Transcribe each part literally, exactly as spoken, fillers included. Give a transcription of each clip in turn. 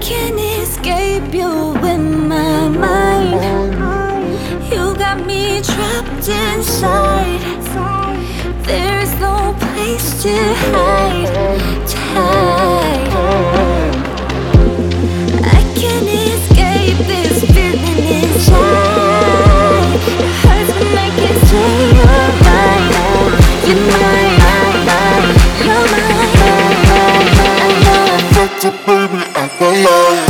can't escape you in my mind. You got me trapped inside. There's no place to hide, to hide. I can't escape this feeling inside. It hurts when I can't say you're mine. You're mine, you're mine. I know I fucked up, baby, I don't know.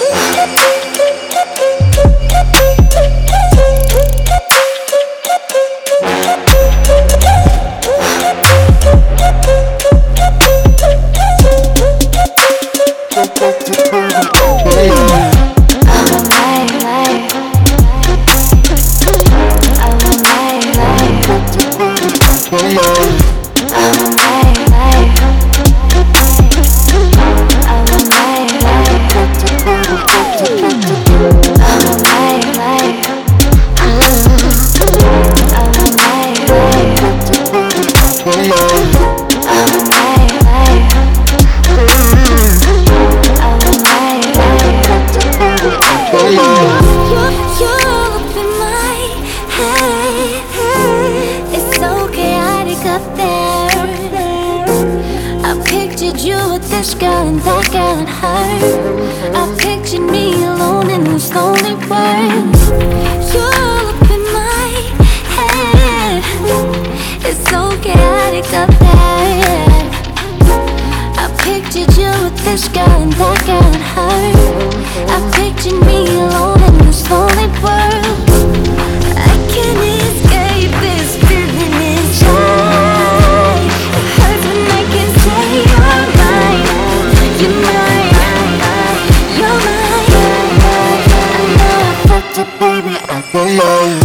You with this girl and that girl and her. I pictured me alone in this lonely world. You're up in my head. It's so chaotic up there. I pictured you with this girl and that girl and her. I pictured me alone in this lonely world. I can't escape this feeling inside. It hurts when I can't say you're mine. You're mine, you're mine. I know I fucked up, baby, I don't know.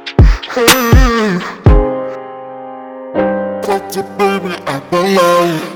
Baby, I don't know.